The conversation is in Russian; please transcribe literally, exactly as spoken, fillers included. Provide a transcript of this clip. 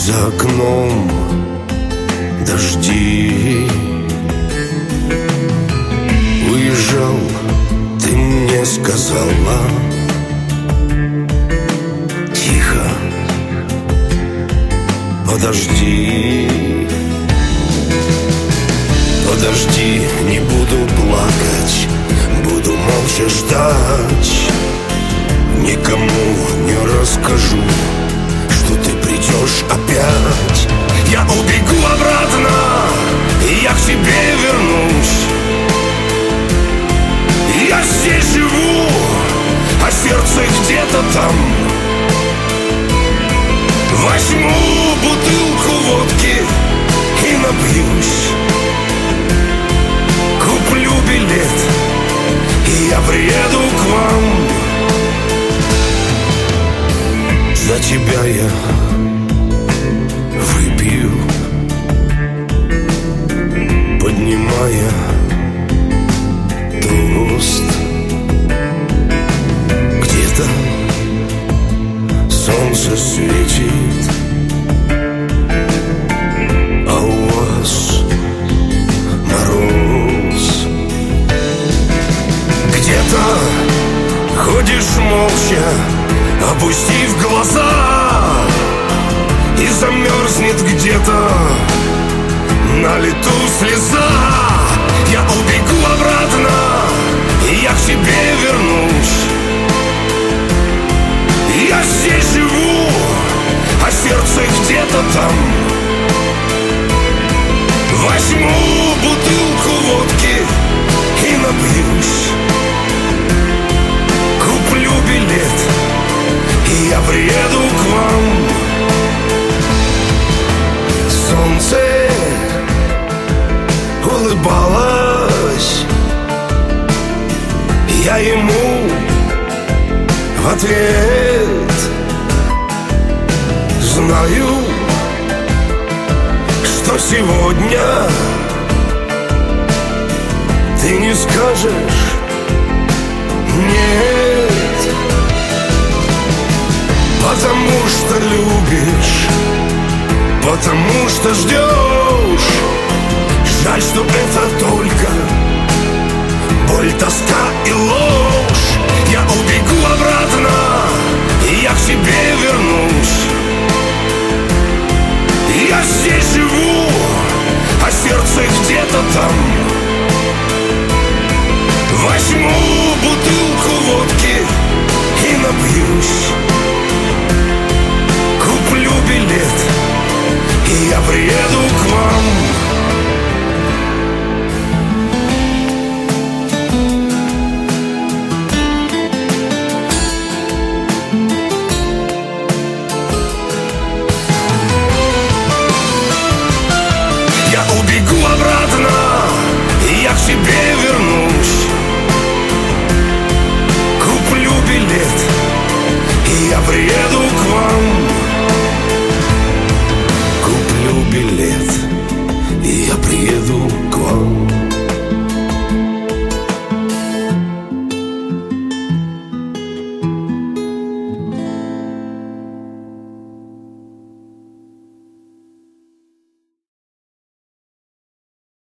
За окном дожди. Уезжал, ты мне сказала тихо: подожди, подожди, не буду плакать, буду молча ждать. Никому не расскажу, что ты придешь опять. Я убегу обратно, и я к тебе вернусь. Я здесь живу, а сердце где-то там. Возьму бутылку водки и напьюсь. Куплю билет, и я приеду к вам. За тебя я выпью, поднимая тост. Где-то солнце светит, а у вас мороз. Где-то ходишь молча, опустив глаза, и замерзнет где-то на лету слеза. Я убегу обратно, и я к тебе вернусь. Я здесь живу, а сердце где-то там. Возьму бутылку водки и напьюсь. Куплю билет, и я приеду к вам. Солнце улыбалось, я ему в ответ. Знаю, что сегодня ты не скажешь нет, потому что любишь, потому что ждешь. Жаль, что это только боль, тоска и ложь.